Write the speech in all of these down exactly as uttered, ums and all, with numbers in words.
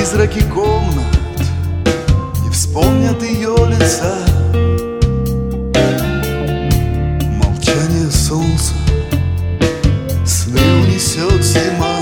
призраки комнат не вспомнят ее лица. Молчание солнца, сны унесет зима.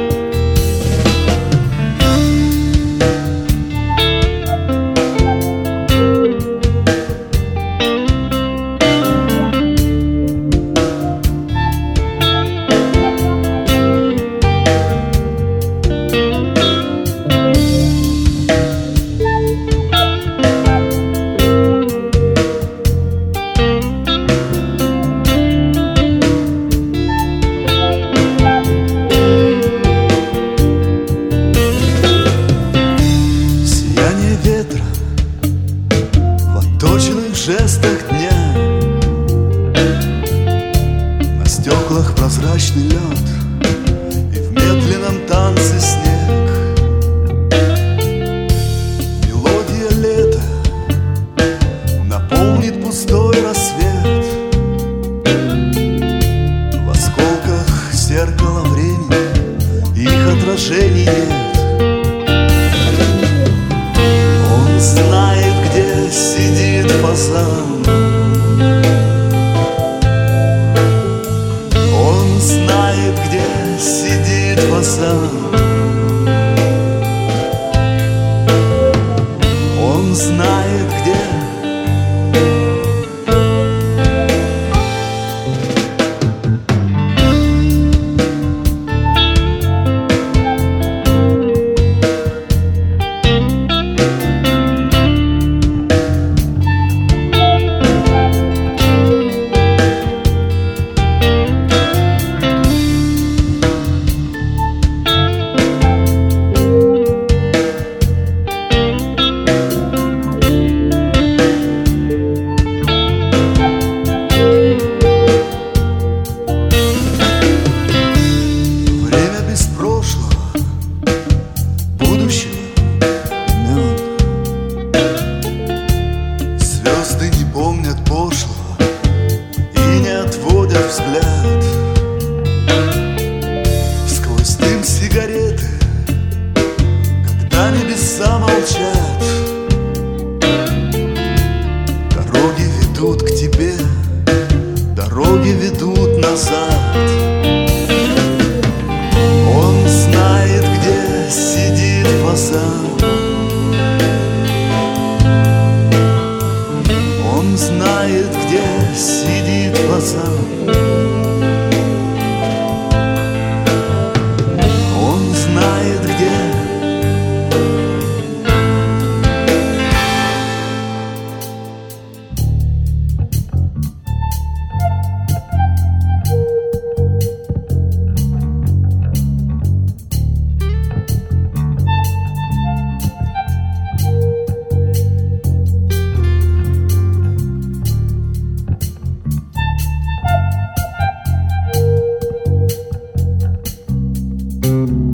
В точных жестах дня, на стеклах прозрачный лед и в медленном танце снег. Мелодия лета наполнит пустой рассвет. В осколках зеркала времени их отражений нет. Он знает, где сидит фазан. Он знает, где сидит фазан. Он знает, где. Звезды не помнят пошлого и не отводят взгляд. Сквозь дым сигареты, когда небеса молчат, дороги ведут к тебе, дороги ведут назад. Он знает, где сидит фазан. Он знает, где сидит фазан. Он знает, где. Thank you.